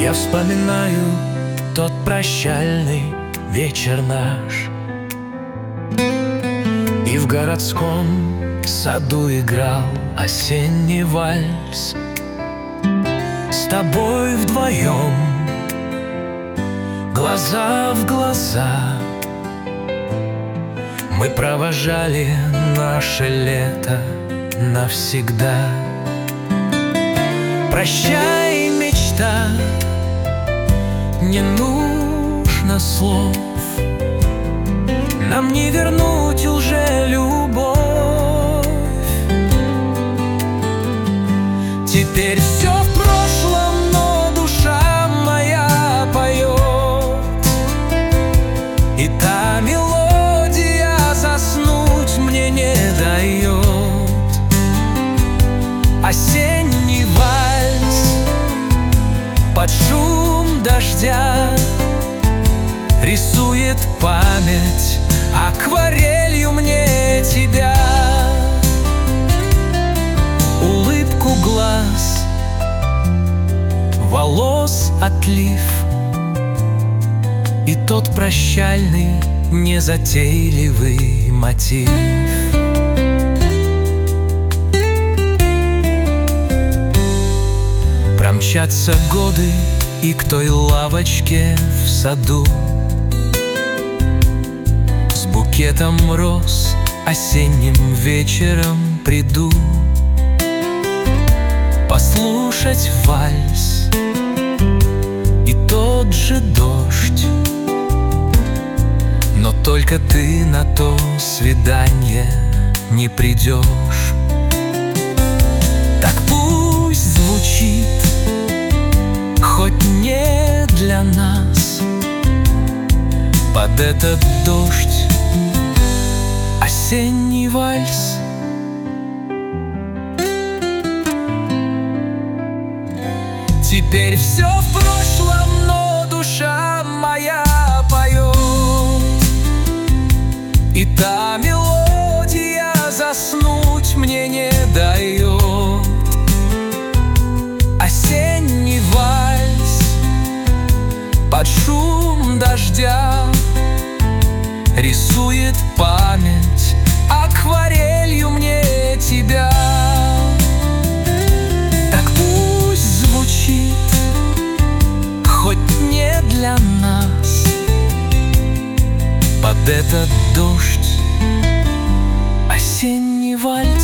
Я вспоминаю тот прощальный вечер наш, и в городском саду играл осенний вальс. С тобой вдвоем, глаза в глаза, мы провожали наше лето навсегда. Прощай, мечта, не нужно слов, нам не вернуть уже любовь. Теперь все в прошлом, но душа моя поет, и та мелодия заснуть мне не дает. Осенний вальс под шум дождя рисует память акварелью мне тебя. Улыбку глаз, волос отлив, и тот прощальный незатейливый мотив. Промчатся годы, и к той лавочке в саду с букетом роз осенним вечером приду послушать вальс и тот же дождь. Но только ты на то свидание не придешь. Так пусть звучит, хоть не для нас, под этот дождь осенний вальс. Теперь все в прошлом, но душа моя поет, и та мелодия заснуть мне не дает. Осенний вальс под шум дождя рисует память акварелью мне тебя. Так пусть звучит, хоть не для нас, под этот дождь осенний вальс.